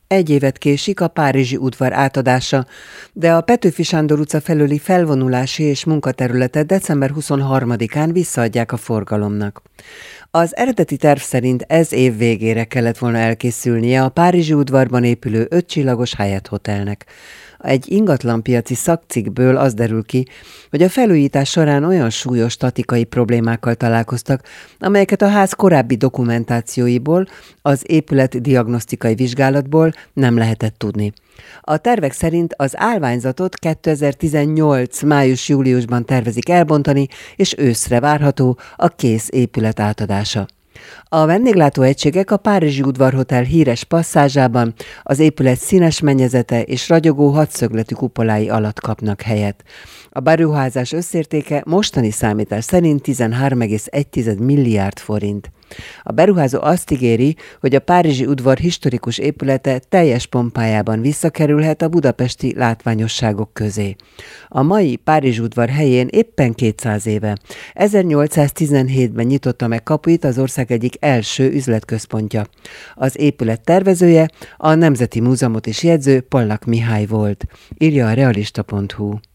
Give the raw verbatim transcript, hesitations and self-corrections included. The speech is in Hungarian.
Egy évet késik a párizsi udvar átadása, de a Petőfi Sándor utca felőli felvonulási és munkaterületet december huszonharmadikán visszaadják a forgalomnak. Az eredeti terv szerint ez év végére kellett volna elkészülnie a párizsi udvarban épülő ötcsillagos Hyatt Hotelnek. Egy ingatlanpiaci szakcikkből az derül ki, hogy a felújítás során olyan súlyos statikai problémákkal találkoztak, amelyeket a ház korábbi dokumentációiból, az épület diagnosztikai vizsgálatból nem lehetett tudni. A tervek szerint az állványzatot kétezer-tizennyolc május-júliusban tervezik elbontani, és őszre várható a kész épület átadása. A vendéglátóegységek a Párizsi Udvarhotel híres passzázsában, az épület színes mennyezete és ragyogó hatszögletű kupolái alatt kapnak helyet. A beruházás összértéke mostani számítás szerint tizenhárom egész egy milliárd forint. A beruházó azt ígéri, hogy a párizsi udvar historikus épülete teljes pompájában visszakerülhet a budapesti látványosságok közé. A mai Párizsi udvar helyén éppen kétszáz éve, ezernyolcszáztizenhétben nyitotta meg kapuit az ország egyik első üzletközpontja. Az épület tervezője, a Nemzeti Múzeumot is jegyző Pallak Mihály volt, írja a realista pont hu.